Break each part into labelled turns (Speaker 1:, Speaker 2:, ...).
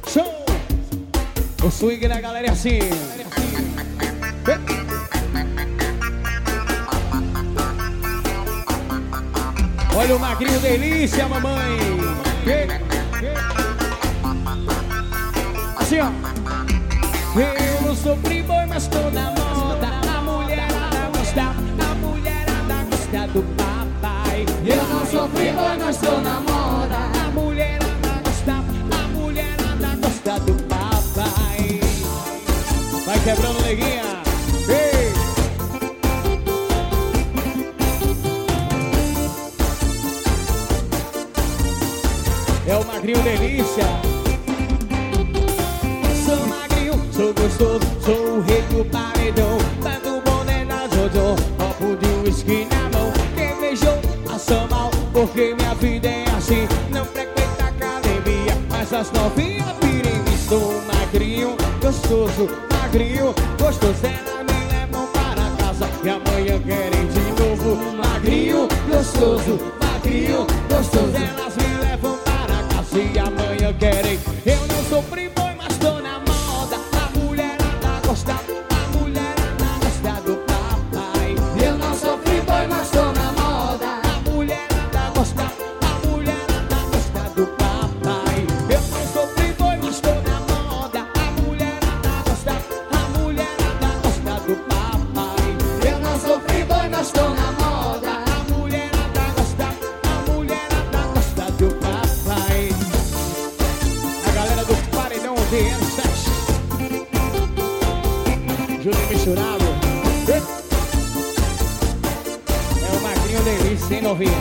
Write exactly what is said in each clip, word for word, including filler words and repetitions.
Speaker 1: Show! O swing da galera é assim. Olha o magrinho delícia, mamãe. Assim, ó. Eu não sou playboy, mas tô na moda. A mulherada gosta, a mulherada gosta do papai.
Speaker 2: Eu não sou playboy, mas tô na moda.
Speaker 1: A mulherada gosta, a mulherada gosta do papai. Vai quebrando, neguinha. Ei. É o magrinho delícia. Sou magrinho, sou gostoso, sou o rei do paredão. Tanto boné na Jojo, copo de uísque na mão. Quem beijou, passou mal, porque minha vida é assim. Não frequento academia, mas as novinhas pirem em mim. Sou magrinho, gostoso, magrinho, gostoso. Elas me levam para casa e amanhã querem de novo. Magrinho, gostoso, magrinho, gostoso. Elas me levam para casa e amanhã querem. Eu não sou playboy, mas tô na moda. A mulherada gosta, a mulherada gosta do papai.
Speaker 2: Eu não sou playboy, mas tô na moda.
Speaker 1: A mulherada gosta, a mulherada gosta do papai. Eu não sou playboy, mas tô na moda. A mulherada gosta, a mulherada gosta do papai.
Speaker 2: Eu não sou playboy, mas tô na moda.
Speaker 1: A mulherada gosta, a mulherada gosta do papai. A galera do paredão D M sete Júnior misturado. É o magrinho delícia, hein, novinha?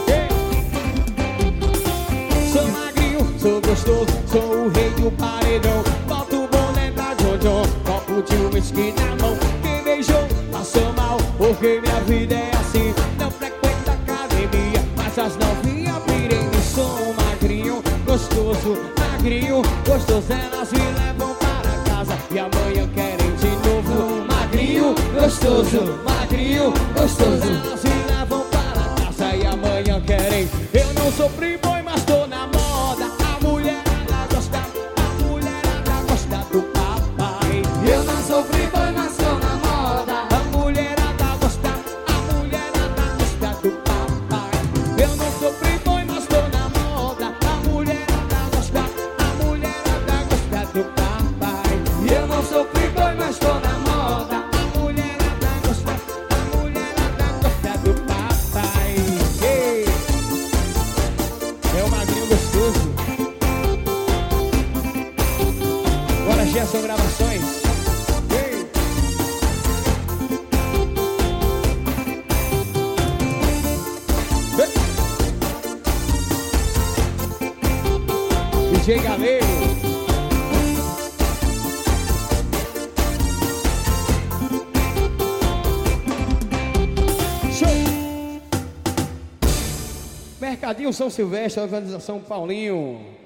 Speaker 1: Sou magrinho, sou gostoso, sou o rei do paredão. Boto o boné da Jojo, copo de uísque na mão. Quem beijou, passou mal, porque minha vida é assim. Não frequento academia, mas as novinhas pirem. Sou magrinho, gostoso, magrinho, gostoso. Elas me levam para casa e amanhã querem de novo. Magrinho, gostoso, magrinho, gostoso. Elas me levam para casa e amanhã querem. Eu não sou playboy, mas tô na moda. A mulherada gosta, a mulherada gosta do papai.
Speaker 2: Eu não sou playboy, mas tô na moda.
Speaker 1: A mulherada gosta, a mulherada gosta do papai. Eu não sou playboy, mas tô na moda. A mulherada gosta, a mulherada gosta do papai.
Speaker 2: Eu não sou playboy, mas tô na moda.
Speaker 1: A mulherada gosta, a mulherada gosta do papai. Ei. É o magrinho gostoso. Bora, Gerson Gravações. Ei. D J Galeiro. Show. Mercadinho São Silvestre, organização Paulinho.